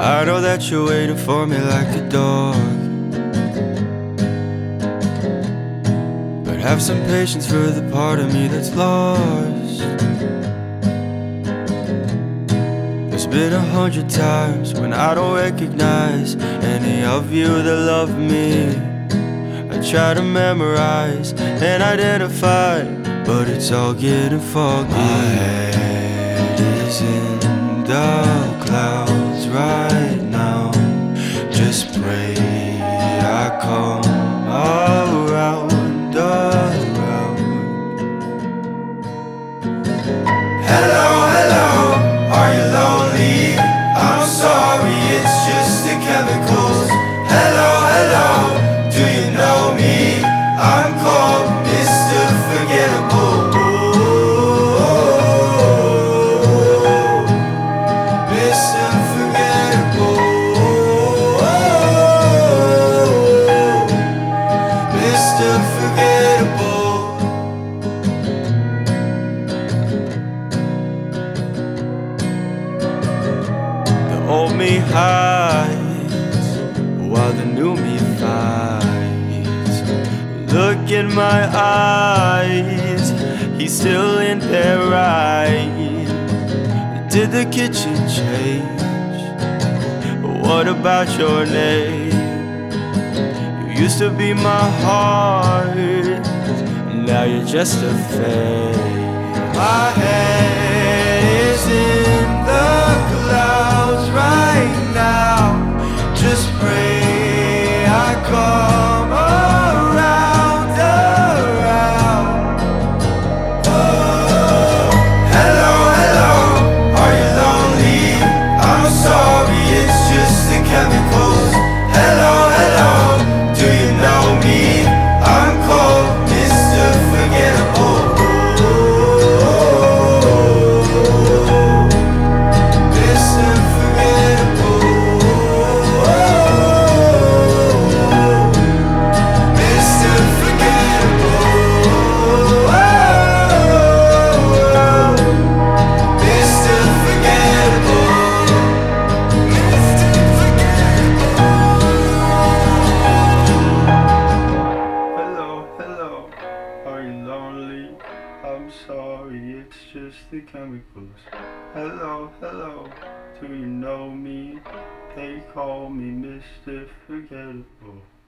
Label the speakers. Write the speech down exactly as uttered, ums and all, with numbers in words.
Speaker 1: I know that you're waiting for me like a dog, but have some patience for the part of me that's lost. There's been a hundred times when I don't recognize any of you that love me. I try to memorize and identify, but it's all getting foggy. My head is in the clouds right now. Just pray I come around, around. Hello, hello, are you lonely? I'm sorry, it's just the chemicals. Hello, hello, do you know me? I'm called Mister Forgettable. Mister Forgettable. Mister Forgettable. The old me hides while the new me fights. Look in my eyes, he's still in there, right? Did the kitchen change? What about your name? You used to be my heart, now you're just a fake. My head is in the clouds right now. Just pray I come around, around. Oh. Hello, hello, are you lonely? I'm sorry, it's just the chemicals. Hello, hello, do you know me? I'm called Mister Forgettable. Mister Forgettable. Mister Forgettable. Mister Forgettable. Hello, hello, are you lonely? I'm sorry, it's just the chemicals. Hello, hello, do you know me? They call me Mister Forgettable.